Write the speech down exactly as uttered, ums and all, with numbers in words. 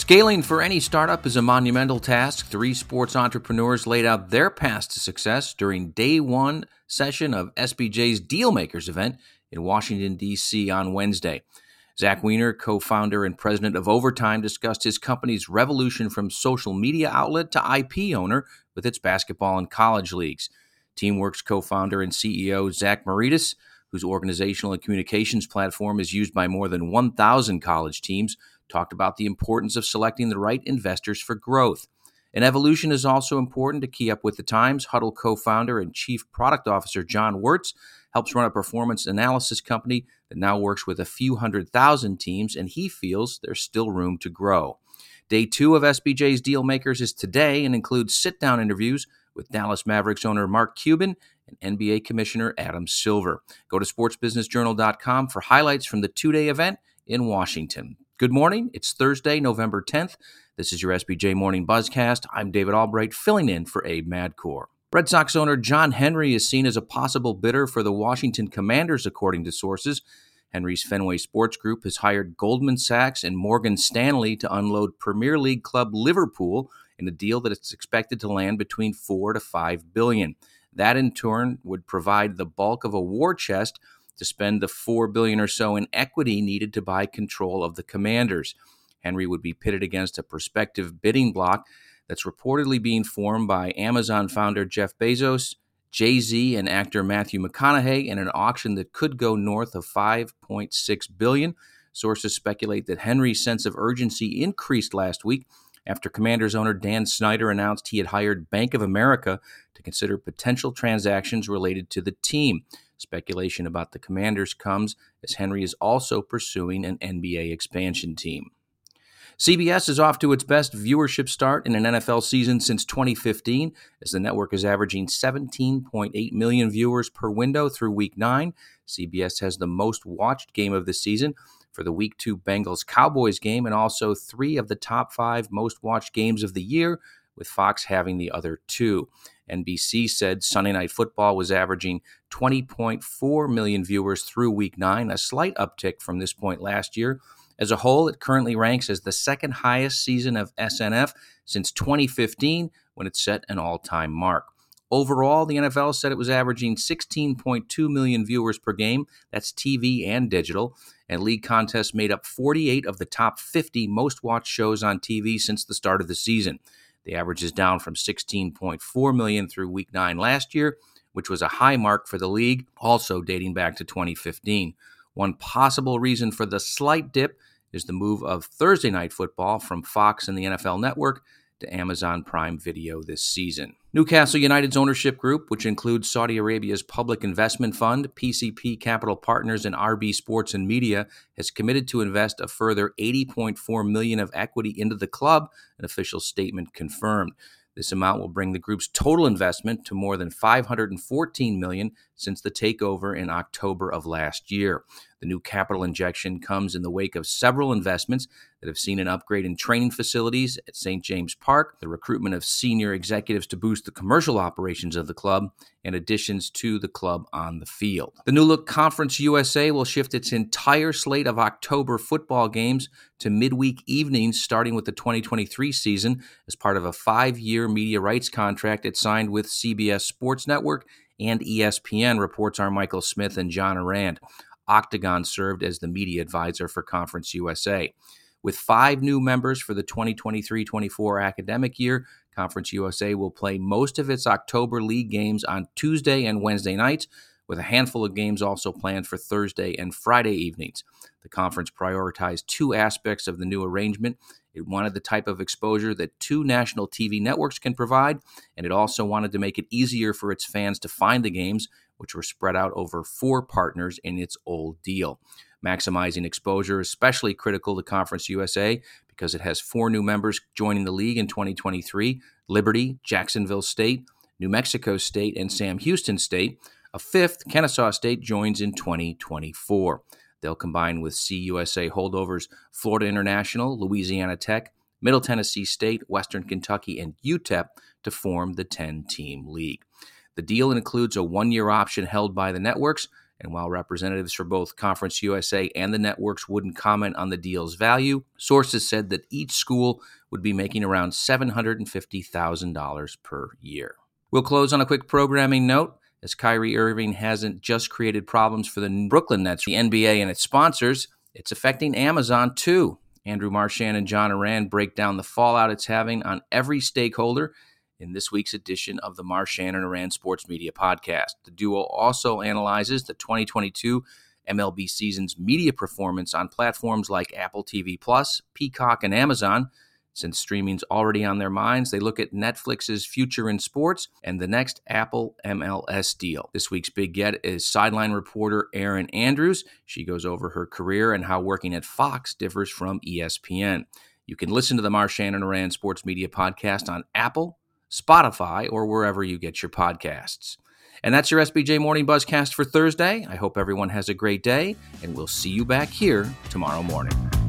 Scaling for any startup is a monumental task. Three sports entrepreneurs laid out their path to success during day one session of S B J's Dealmakers event in Washington, D C on Wednesday. Zach Weiner, co-founder and president of Overtime, discussed his company's revolution from social media outlet to I P owner with its basketball and college leagues. Teamworks co-founder and C E O Zach Maritas, whose organizational and communications platform is used by more than one thousand college teams, talked about the importance of selecting the right investors for growth. And evolution is also important to key up with the times. Huddle co-founder and chief product officer John Wirtz helps run a performance analysis company that now works with a few hundred thousand teams, and he feels there's still room to grow. Day two of S B J's Dealmakers is today and includes sit-down interviews with Dallas Mavericks owner Mark Cuban and N B A Commissioner Adam Silver. Go to sports business journal dot com for highlights from the two-day event in Washington. Good morning. It's Thursday, November tenth. This is your S B J Morning Buzzcast. I'm David Albright, filling in for Abe Madkour. Red Sox owner John Henry is seen as a possible bidder for the Washington Commanders, according to sources. Henry's Fenway Sports Group has hired Goldman Sachs and Morgan Stanley to unload Premier League club Liverpool in a deal that is expected to land between four to five billion dollars. That, in turn, would provide the bulk of a war chest to spend the four billion dollars or so in equity needed to buy control of the Commanders. Henry would be pitted against a prospective bidding bloc that's reportedly being formed by Amazon founder Jeff Bezos, Jay-Z, and actor Matthew McConaughey in an auction that could go north of five point six billion dollars. Sources speculate that Henry's sense of urgency increased last week after Commanders owner Dan Snyder announced he had hired Bank of America to consider potential transactions related to the team. Speculation about the Commanders comes as Henry is also pursuing an N B A expansion team. C B S is off to its best viewership start in an N F L season since twenty fifteen, as the network is averaging seventeen point eight million viewers per window through Week nine. C B S has the most watched game of the season for the Week two Bengals-Cowboys game, and also three of the top five most watched games of the year, with Fox having the other two. N B C said Sunday Night Football was averaging twenty point four million viewers through Week nine, a slight uptick from this point last year. As a whole, it currently ranks as the second highest season of S N F since twenty fifteen, when it set an all-time mark. Overall, the N F L said it was averaging sixteen point two million viewers per game. That's T V and digital. And league contests made up forty-eight of the top fifty most watched shows on T V since the start of the season. The average is down from sixteen point four million through Week nine last year, which was a high mark for the league, also dating back to twenty fifteen. One possible reason for the slight dip is the move of Thursday Night Football from Fox and the N F L Network to Amazon Prime Video this season. Newcastle United's ownership group, which includes Saudi Arabia's Public Investment Fund, P C P Capital Partners, and R B Sports and Media, has committed to invest a further eighty point four million dollars of equity into the club, an official statement confirmed. This amount will bring the group's total investment to more than five hundred fourteen million dollars since the takeover in October of last year. The new capital injection comes in the wake of several investments that have seen an upgrade in training facilities at Saint James Park, the recruitment of senior executives to boost the commercial operations of the club, and additions to the club on the field. The new look Conference U S A will shift its entire slate of October football games to midweek evenings starting with the twenty twenty-three season as part of a five-year media rights contract it signed with C B S Sports Network and E S P N, reports are Michael Smith and John Arand. Octagon served as the media advisor for Conference U S A. With five new members for the twenty twenty-three twenty-four academic year, Conference U S A will play most of its October league games on Tuesday and Wednesday nights, with a handful of games also planned for Thursday and Friday evenings. The conference prioritized two aspects of the new arrangement. It wanted the type of exposure that two national T V networks can provide, and it also wanted to make it easier for its fans to find the games, which were spread out over four partners in its old deal. Maximizing exposure is especially critical to Conference U S A because it has four new members joining the league in twenty twenty-three: Liberty, Jacksonville State, New Mexico State, and Sam Houston State. A fifth, Kennesaw State, joins in twenty twenty-four. They'll combine with C U S A holdovers Florida International, Louisiana Tech, Middle Tennessee State, Western Kentucky, and U T E P to form the ten-team league. The deal includes a one-year option held by the networks And while representatives for both Conference U S A and the networks wouldn't comment on the deal's value, sources said that each school would be making around seven hundred fifty thousand dollars per year. We'll close on a quick programming note. As Kyrie Irving hasn't just created problems for the Brooklyn Nets, the N B A, and its sponsors, it's affecting Amazon too. Andrew Marchand and John Ourand break down the fallout it's having on every stakeholder in this week's edition of the Marchand and Ourand Sports Media Podcast. The duo also analyzes the twenty twenty-two M L B season's media performance on platforms like Apple T V Plus, Peacock, and Amazon. Since streaming's already on their minds, they look at Netflix's future in sports and the next Apple M L S deal. This week's big get is sideline reporter Erin Andrews. She goes over her career and how working at Fox differs from E S P N. You can listen to the Marchand and Ourand Sports Media Podcast on Apple, Spotify, or wherever you get your podcasts. And that's your S B J Morning Buzzcast for Thursday. I hope everyone has a great day, and we'll see you back here tomorrow morning.